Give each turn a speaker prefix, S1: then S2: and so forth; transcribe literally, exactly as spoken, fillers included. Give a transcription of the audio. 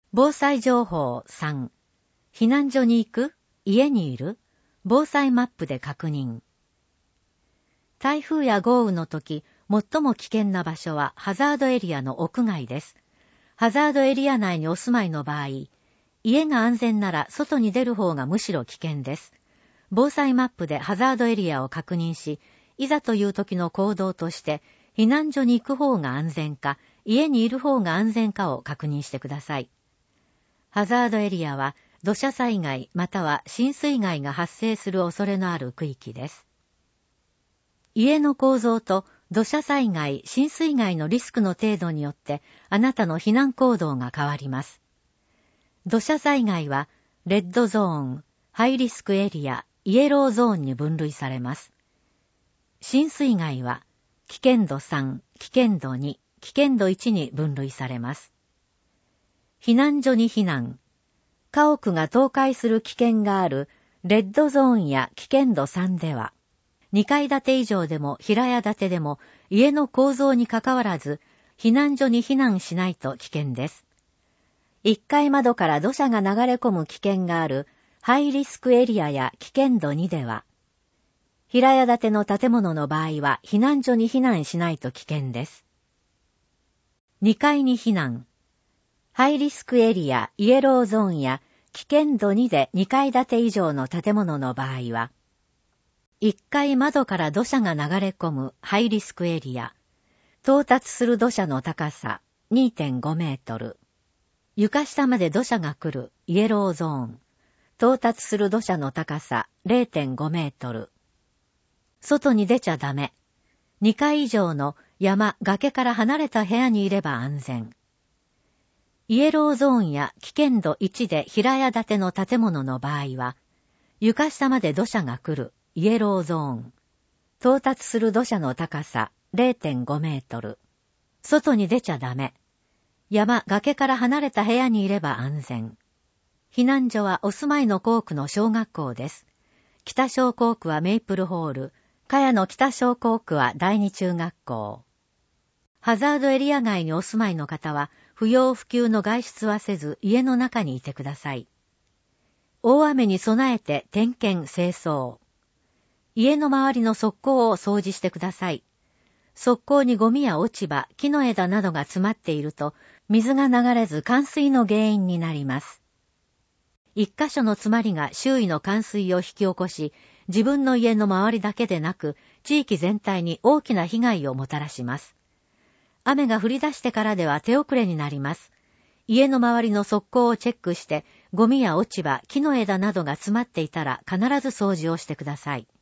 S1: 防災情報さん。避難所に行く？家にいる？防災マップで確認。台風や豪雨の時、最も危険な場所はハザードエリアの屋外です。ハザードエリア内にお住まいの場合、家が安全なら外に出る方がむしろ危険です。防災マップでハザードエリアを確認し、いざという時の行動として、避難所に行く方が安全か、家にいる方が安全かを確認してください。ハザードエリアは土砂災害または浸水害が発生する恐れのある区域です。家の構造と土砂災害、浸水害のリスクの程度によってあなたの避難行動が変わります。土砂災害はレッドゾーン、ハイリスクエリア、イエローゾーンに分類されます。浸水害は危険度さん、危険度に、危険度いちに分類されます。避難所に避難。家屋が倒壊する危険があるレッドゾーンや危険度さんでは、にかい建て以上でも平屋建てでも家の構造にかかわらず避難所に避難しないと危険です。いっかい窓から土砂が流れ込む危険があるハイリスクエリアや危険度にでは、平屋建ての建物の場合は避難所に避難しないと危険です。にかいに避難。ハイリスクエリア、イエローゾーンや危険度にでにかい建て以上の建物の場合は、いっかい窓から土砂が流れ込むハイリスクエリア、到達する土砂の高さ にてんご メートル、床下まで土砂が来るイエローゾーン、到達する土砂の高さ れいてんご メートル、外に出ちゃダメ、にかい以上の山、崖から離れた部屋にいれば安全。イエローゾーンや危険度いちで平屋建ての建物の場合は、床下まで土砂が来るイエローゾーン、到達する土砂の高さ れいてんご メートル、外に出ちゃダメ、山、崖から離れた部屋にいれば安全。避難所はお住まいの校区の小学校です。北小校区はメイプルホール、茅野北小校区は第二中学校。ハザードエリア外にお住まいの方は、不要不急の外出はせず家の中にいてください。大雨に備えて点検清掃。家の周りの側溝を掃除してください。側溝にゴミや落ち葉、木の枝などが詰まっていると、水が流れず冠水の原因になります。一箇所の詰まりが周囲の冠水を引き起こし、自分の家の周りだけでなく、地域全体に大きな被害をもたらします。雨が降り出してからでは手遅れになります。家の周りの側溝をチェックして、ゴミや落ち葉、木の枝などが詰まっていたら必ず掃除をしてください。